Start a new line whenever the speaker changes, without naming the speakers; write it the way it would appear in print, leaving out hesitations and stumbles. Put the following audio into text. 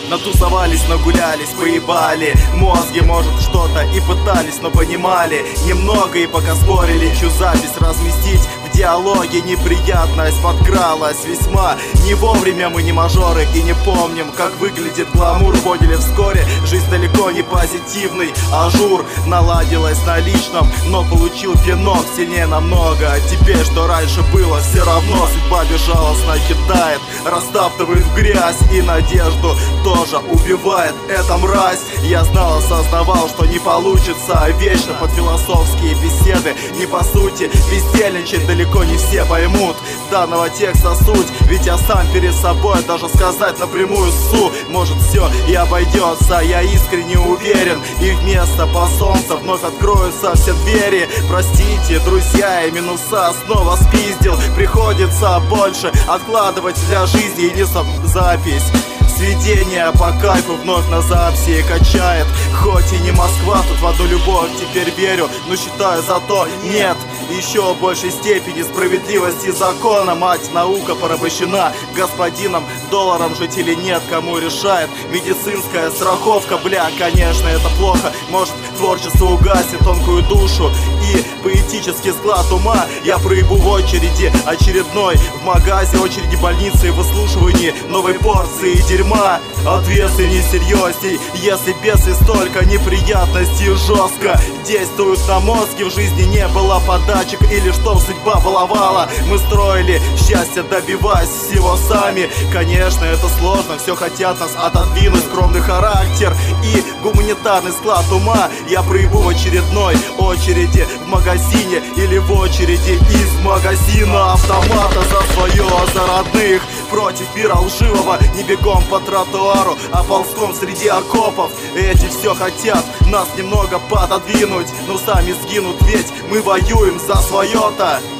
Натусовались, нагулялись, поебали мозги, может, что-то и пытались, но понимали немного и пока спорили, чью запись разместить в диалоге. Неприятность подкралась весьма не вовремя, мы не мажоры и не помним, как выглядит гламур. Поняли вскоре, жизнь далеко не позитивный ажур. Наладилась на личном, но получил пинок сильнее намного. А теперь, что раньше было, все равно судьба безжалостно кидает, растаптывает в грязь и надежду тоже убивает. Эта мразь, я знал, осознавал, что не получится вечно под философские беседы. Не по сути, бездельничать далеко не все поймут данного текста суть, ведь я сам перед собой даже сказать напрямую ссу. Может, все и обойдется, я искренне уверен, и вместо по солнцу вновь откроются все двери. Простите, друзья, и минуса снова спиздил. Приходится больше откладывать для жизни и не запись. Сведение по кайфу вновь на записи качает. Хоть и не Москва, тут в одну любовь теперь верю, но считаю зато нет еще большей степени справедливости закона. Мать наука порабощена господином, долларом жить или нет, кому решает медицинская страховка. Бля, конечно, это плохо, может, творчество угасит тонкую душу и поэтический склад ума. Я проебу в очереди очередной, в магазе очереди больницы и выслушивании новой порции дерьма. Ответственней, серьезней, если без и столько неприятностей жестко действуют на мозги. В жизни не было подачек или что судьба баловала. Мы строили счастье, добиваясь всего сами. Конечно, это сложно, все хотят нас отодвинуть. Скромный характер и гуманитарный склад ума. Я проебу в очередной очереди в магазине или в очереди из магазина автомата за свое, за родных. Против мира лживого, не бегом по тротуару, а ползком среди окопов. Эти все хотят нас немного пододвинуть, но сами сгинут, ведь мы воюем за свое-то.